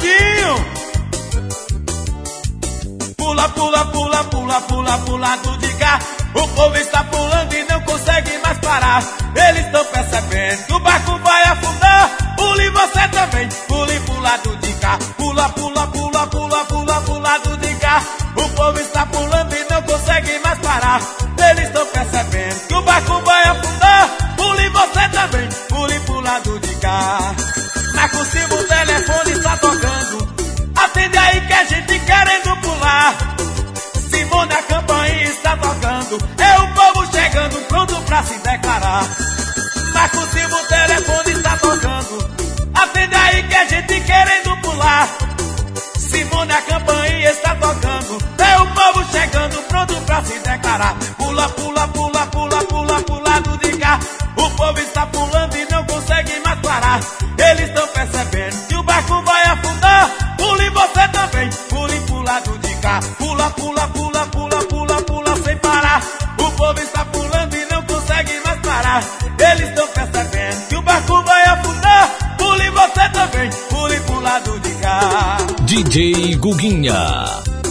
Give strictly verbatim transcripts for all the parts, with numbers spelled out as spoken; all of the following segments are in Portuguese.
Ronaldinho. Pula, pula, pula, pula, pula, pulado de cá. O povo está pulando e não consegue mais parar. Eles estão percebendo que o barco vai afundar. Pule você também, pule pro lado de cá. Pula, pula, pula, pula, pula, pro lado de cá. O povo está pulando e não consegue mais parar. Eles estão percebendo que o barco vai afundar. Pule você também, pule pro lado de cá. Marco Silva, o telefone está tocando. Atende aí que a gente querendo pular. Simone, a campainha está tocando. É o povo chegando, pronto pra se declarar. Marco Silva, o telefone está tocando. Atende aí que a gente querendo pular. Simone, a campainha está tocando. É o povo chegando, pronto pra se declarar. Pula, pula, pula, pula, pula, pulado de cá. O povo está pulando e não consegue mais parar. Eles estão percebendo que o barco vai afundar. Pule você também, pule pro lado de cá. Pula, pula, pula, pula, pula, pula sem parar. O povo está pulando e não consegue mais parar. Eles estão percebendo que o barco vai afundar. Pule você também, pule pro lado de cá. D J Guguinha.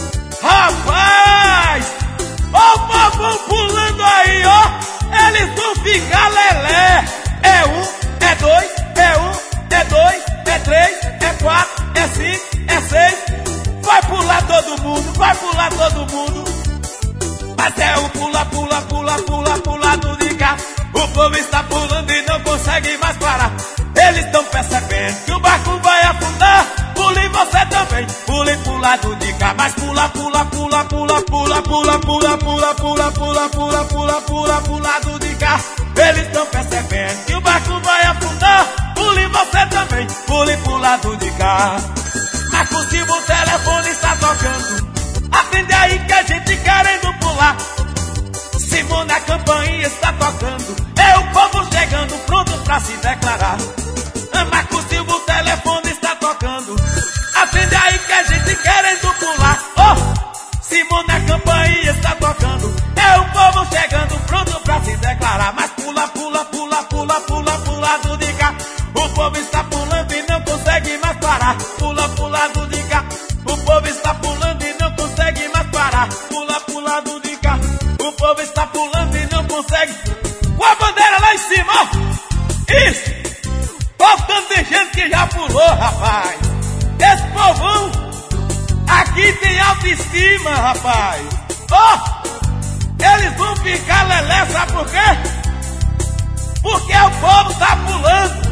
Rapaz, ó o povo pulando aí, ó. Eles vão ficar lelé. É um, é dois, é um, é dois, é três, é quatro, é cinco, é seis. Vai pular todo mundo, vai pular todo mundo. Mas é o pula, pula, pula, pula, pulado de cá. O povo está pulando e não consegue mais parar. Eles estão percebendo que o barco vai afundar. Pule você também, pule pro lado de cá. Mas pula, pula, pula, pula, pula, pula, pula, pula, pula, pula, pula, pula, pula, pro lado de cá. Eles estão percebendo que o barco vai afundar. Pule você também, pule pro lado de cá. Marco Silva, o telefone está tocando. Atende aí que a gente querendo pular. Simone, a campainha está tocando. É o povo chegando, pronto pra se declarar. Marco Silva, o telefone está tocando. Atende aí que a gente querendo pular. Oh, Simone, a campainha está tocando. É o povo chegando, pronto pra se declarar. Mas pula, pula, pula, pula, pula, pulado de cá. O povo está pulando e não consegue mais parar. Pula, pulado de cá. O povo está pulando e não consegue mais parar. Pula, pulado de cá. O povo está pulando e não consegue. Com a bandeira lá em cima, ó. Isso. Olha o tanto de gente que já pulou, rapaz. Esse povão aqui tem autoestima, rapaz. Ó, oh, eles vão ficar lelé, sabe por quê? Porque o povo tá pulando.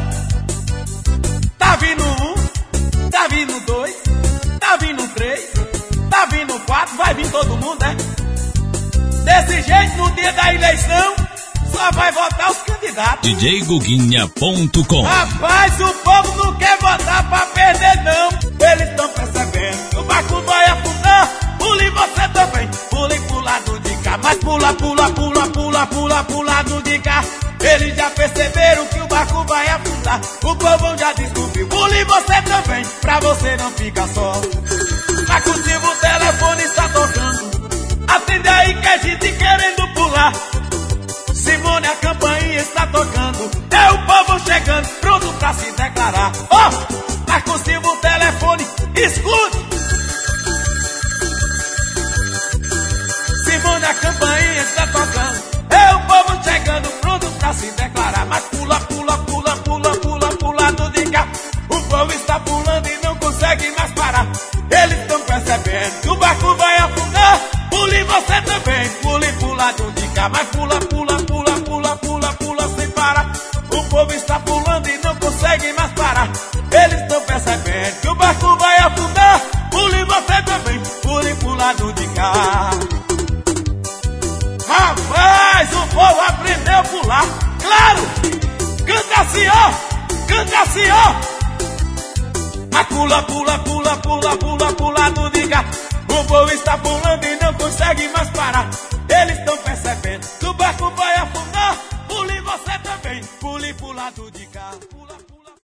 Tá vindo um, tá vindo dois, tá vindo três, tá vindo quatro, vai vir todo mundo, né? Desse jeito, no dia da eleição, só vai votar os candidatos. D J Guguinha ponto com. Rapaz, o povo não quer votar pra perder, não. Eles estão percebendo que o barco vai afundar. Pule você também, pule pro lado de cá. Mas pula, pula, pula, pula, pula pro lado de cá. Eles já perceberam que o barco vai afundar. O povo já descobriu. Pule você também, pra você não ficar só. Marco Silva, o telefone está tocando. Atende aí que a gente querendo pular. Simone, a campainha está tocando. É o povo chegando, pronto pra se declarar. Ó, oh, Marco Silva, o telefone, escute. Simone, a campainha está tocando. É o povo chegando, pronto pra se declarar. Mas pula, pula, pula, pula, pula, pulado de cá. O povo está pulando e não consegue mais parar. Eles estão percebendo que o barco vai afundar. Pule você também, pule pro lado de cá. Mas pula, pula, pula, pula, pula, pula sem parar. O povo está pulando e não consegue mais parar. Eles estão percebendo que o barco vai afundar. Pule você também, pule pro lado de cá. Rapaz, o povo aprendeu a pular. Claro, canta assim, ó, canta assim, ó. Mas pula, pula, pula, pula, pula, pulado de cá. O povo está pulando e não consegue mais parar. Eles estão percebendo que o barco vai afundar. Pule você também, pule pro lado de cá. Pula.